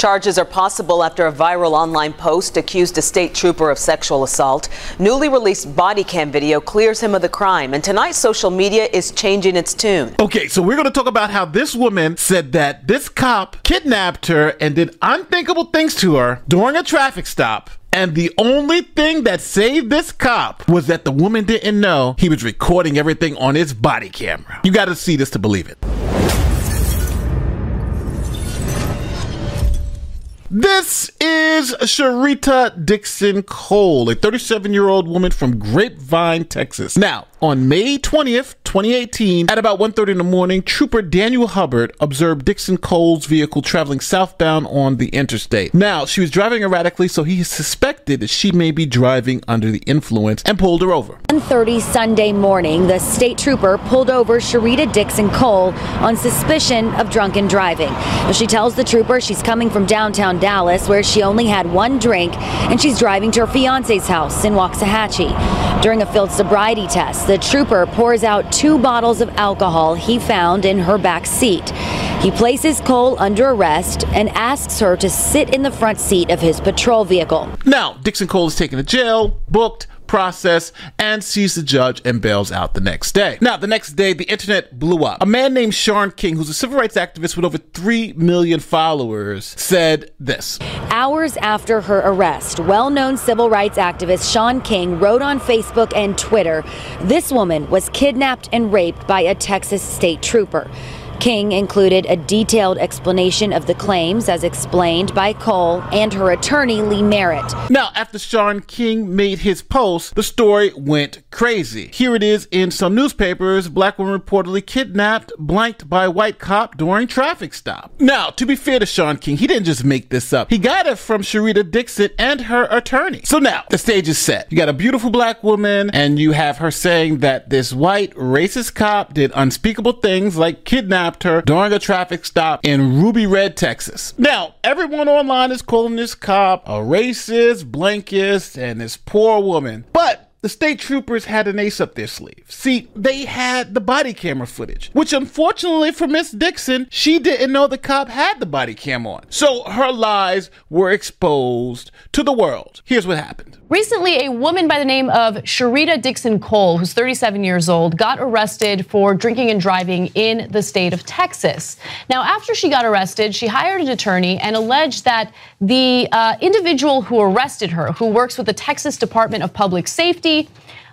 Charges are possible after a viral online post accused a state trooper of sexual assault. Newly released body cam video clears him of the crime, and tonight social media is changing its tune. Okay, so we're going to talk about how this woman said that this cop kidnapped her and did unthinkable things to her during a traffic stop. And the only thing that saved this cop was that the woman didn't know he was recording everything on his body camera. You got to see this to believe it. This is Sharita Dixon Cole, a 37-year-old woman from Grapevine, Texas. Now, on May 20th, 2018, at about 1:30 in the morning, Trooper Daniel Hubbard observed Dixon Cole's vehicle traveling southbound on the interstate. Now, she was driving erratically, so he suspected that she may be driving under the influence and pulled her over. 1:30 Sunday morning, the state trooper pulled over Sharita Dixon Cole on suspicion of drunken driving. She tells the trooper she's coming from downtown Dallas, where she only had one drink, and she's driving to her fiance's house in Waxahachie. During a field sobriety test, the trooper pours out 2 bottles of alcohol he found in her back seat. He places Cole under arrest and asks her to sit in the front seat of his patrol vehicle. Now, Dixon Cole is taken to jail, booked, process, and sees the judge and bails out the next day. Now, the next day, the internet blew up. A man named Sean King, who's a civil rights activist with over 3 million followers, said this. Hours after her arrest, well-known civil rights activist Sean King wrote on Facebook and Twitter, "This woman was kidnapped and raped by a Texas state trooper." King included a detailed explanation of the claims as explained by Cole and her attorney Lee Merritt. Now, after Sean King made his post, the story went crazy. Here it is in some newspapers. Black woman reportedly kidnapped, blanked by white cop during traffic stop. Now, to be fair to Sean King, he didn't just make this up. He got it from Sharita Dixon and her attorney. So now, the stage is set. You got a beautiful black woman, and you have her saying that this white racist cop did unspeakable things like kidnap her during a traffic stop in Ruby Red, Texas. Now, everyone online is calling this cop a racist, blankist, and this poor woman. But the state troopers had an ace up their sleeve. See, they had the body camera footage, which unfortunately for Miss Dixon, she didn't know the cop had the body cam on. So her lies were exposed to the world. Here's what happened. Recently, a woman by the name of Sharita Dixon Cole, who's 37 years old, got arrested for drinking and driving in the state of Texas. Now, after she got arrested, she hired an attorney and alleged that the individual who arrested her, who works with the Texas Department of Public Safety,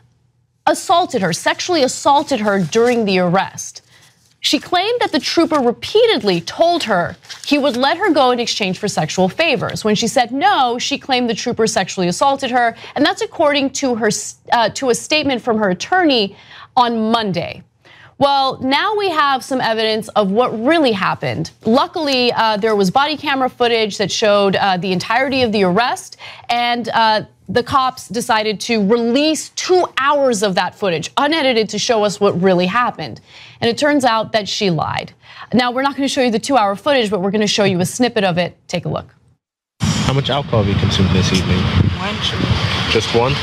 assaulted her, sexually assaulted her during the arrest. She claimed that the trooper repeatedly told her he would let her go in exchange for sexual favors. When she said no, she claimed the trooper sexually assaulted her, and that's according to her to a statement from her attorney on Monday. Well, now we have some evidence of what really happened. Luckily, there was body camera footage that showed the entirety of the arrest, and the cops decided to release 2 hours of that footage, unedited, to show us what really happened. And it turns out that she lied. Now, we're not going to show you the 2-hour footage, but we're going to show you a snippet of it. Take a look. How much alcohol have you consumed this evening? 1 drink. Just 1?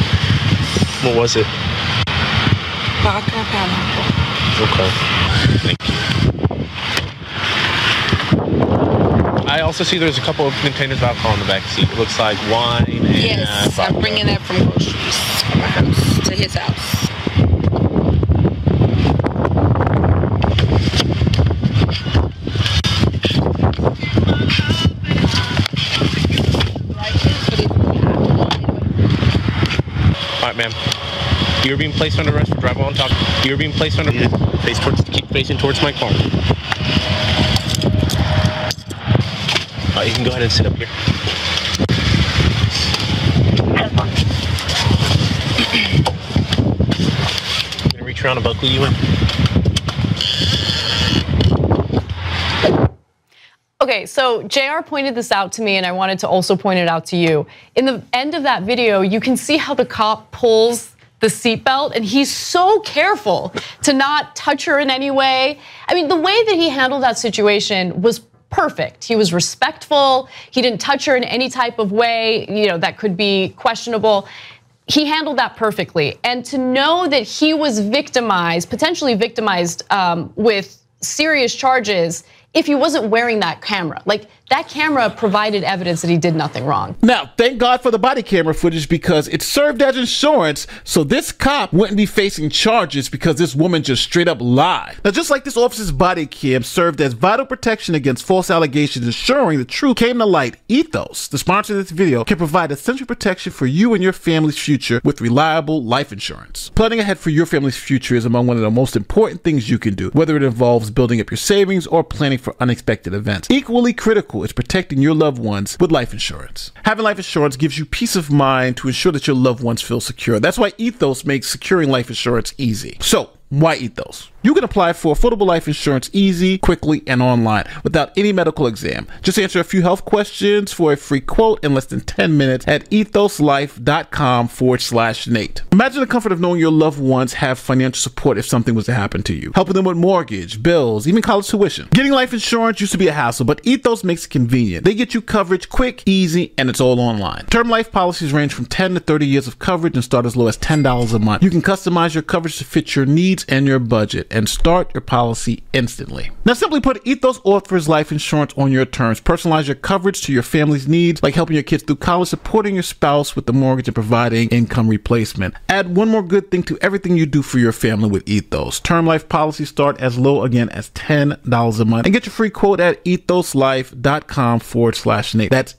What was it? Vodka and pineapple. Okay. Thank you. I also see there's a couple of containers of alcohol in the back seat. It looks like wine and yes, I'm bringing that from groceries from my house to his house. All right, ma'am. You're being placed under arrest for driving on top. You're being placed under keep facing towards my car. You can go ahead and sit up here. I'm gonna reach around and buckle you in. Okay, so JR pointed this out to me, and I wanted to also point it out to you. In the end of that video, you can see how the cop pulls the seatbelt, and he's so careful to not touch her in any way. I mean, the way that he handled that situation was perfect. He was respectful. He didn't touch her in any type of way, that could be questionable. He handled that perfectly. And to know that he was victimized, potentially victimized with serious charges if he wasn't wearing that camera. Like, that camera provided evidence that he did nothing wrong. Now, thank God for the body camera footage because it served as insurance, so this cop wouldn't be facing charges because this woman just straight up lied. Now, just like this officer's body cam served as vital protection against false allegations, ensuring the truth came to light, Ethos, the sponsor of this video, can provide essential protection for you and your family's future with reliable life insurance. Planning ahead for your family's future is among one of the most important things you can do, whether it involves building up your savings or planning for unexpected events. Equally critical is protecting your loved ones with life insurance. Having life insurance gives you peace of mind to ensure that your loved ones feel secure. That's why Ethos makes securing life insurance easy. So, why Ethos? You can apply for affordable life insurance easy, quickly, and online without any medical exam. Just answer a few health questions for a free quote in less than 10 minutes at ethoslife.com/Nate. Imagine the comfort of knowing your loved ones have financial support if something was to happen to you. Helping them with mortgage, bills, even college tuition. Getting life insurance used to be a hassle, but Ethos makes it convenient. They get you coverage quick, easy, and it's all online. Term life policies range from 10 to 30 years of coverage and start as low as $10 a month. You can customize your coverage to fit your needs and your budget and start your policy instantly. Now, simply put, Ethos offers life insurance on your terms. Personalize your coverage to your family's needs, like helping your kids through college, supporting your spouse with the mortgage, and providing income replacement. Add one more good thing to everything you do for your family with Ethos. Term life policies start as low again as $10 a month. And get your free quote at ethoslife.com/Nate. That's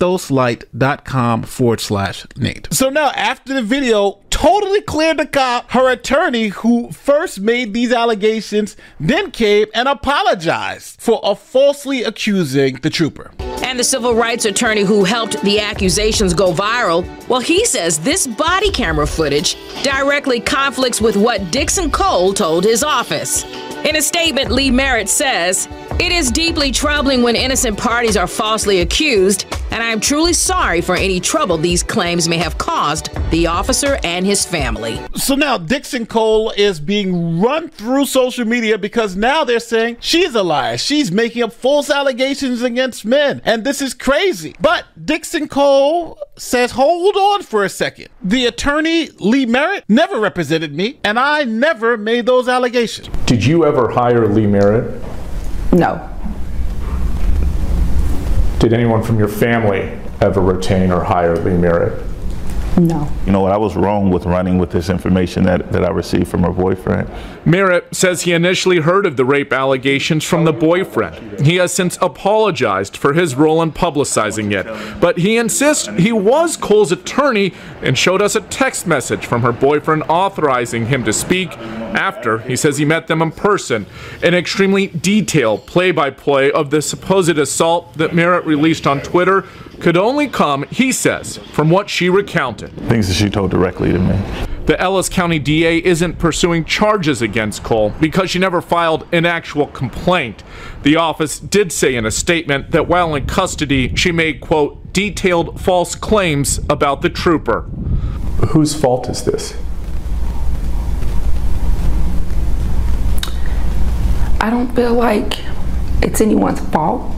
ethoslife.com/Nate. So now, after the video totally cleared the cop, her attorney, who first made these allegations, then came and apologized for falsely accusing the trooper. And the civil rights attorney who helped the accusations go viral, well, he says this body camera footage directly conflicts with what Dixon Cole told his office. In a statement, Lee Merritt says, "It is deeply troubling when innocent parties are falsely accused, and I am truly sorry for any trouble these claims may have caused the officer and his family." So now Dixon Cole is being run through social media because now they're saying she's a liar. She's making up false allegations against men, and this is crazy. But Dixon Cole says, hold on for a second. The attorney, Lee Merritt, never represented me, and I never made those allegations. Did you ever hire Lee Merritt? No. Did anyone from your family ever retain or hire Lee Merritt? No. You know what, I was wrong with running with this information that I received from her boyfriend. Merritt says he initially heard of the rape allegations from the boyfriend. He has since apologized for his role in publicizing it, but he insists he was Cole's attorney and showed us a text message from her boyfriend authorizing him to speak after he says he met them in person. An extremely detailed play-by-play of the supposed assault that Merritt released on Twitter could only come, he says, from what she recounted. Things that she told directly to me. The Ellis County DA isn't pursuing charges against Cole because she never filed an actual complaint. The office did say in a statement that while in custody, she made, quote, detailed false claims about the trooper. Whose fault is this? I don't feel like it's anyone's fault.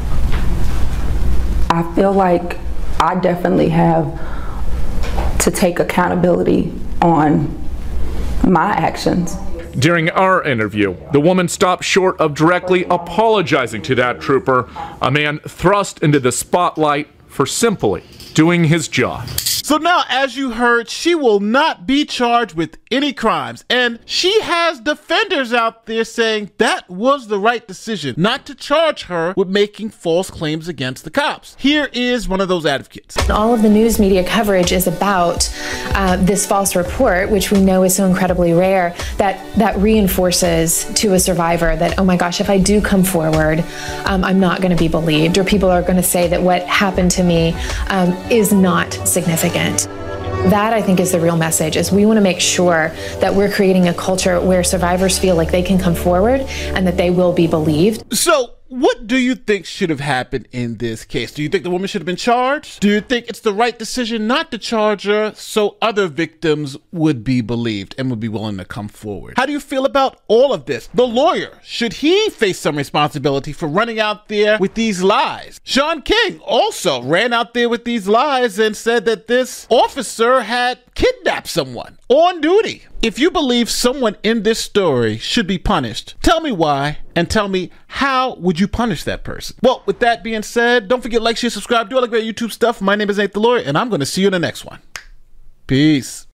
I feel like I definitely have to take accountability on my actions. During our interview, the woman stopped short of directly apologizing to that trooper, a man thrust into the spotlight for simply doing his job. So now, as you heard, she will not be charged with any crimes. And she has defenders out there saying that was the right decision, not to charge her with making false claims against the cops. Here is one of those advocates. All of the news media coverage is about this false report, which we know is so incredibly rare, that reinforces to a survivor that, oh my gosh, if I do come forward, I'm not going to be believed, or people are going to say that what happened to me is not significant. That, I think, is the real message, is we want to make sure that we're creating a culture where survivors feel like they can come forward and that they will be believed. So what do you think should have happened in this case? Do you think the woman should have been charged? Do you think it's the right decision not to charge her so other victims would be believed and would be willing to come forward? How do you feel about all of this? The lawyer, should he face some responsibility for running out there with these lies? Shaun King also ran out there with these lies and said that this officer had kidnap someone on duty. If you believe someone in this story should be punished, tell me why and tell me how would you punish that person. Well, with that being said, don't forget to like, share, subscribe, do all the great YouTube stuff. My name is Nate the Lawyer, and I'm going to see you in the next one. Peace.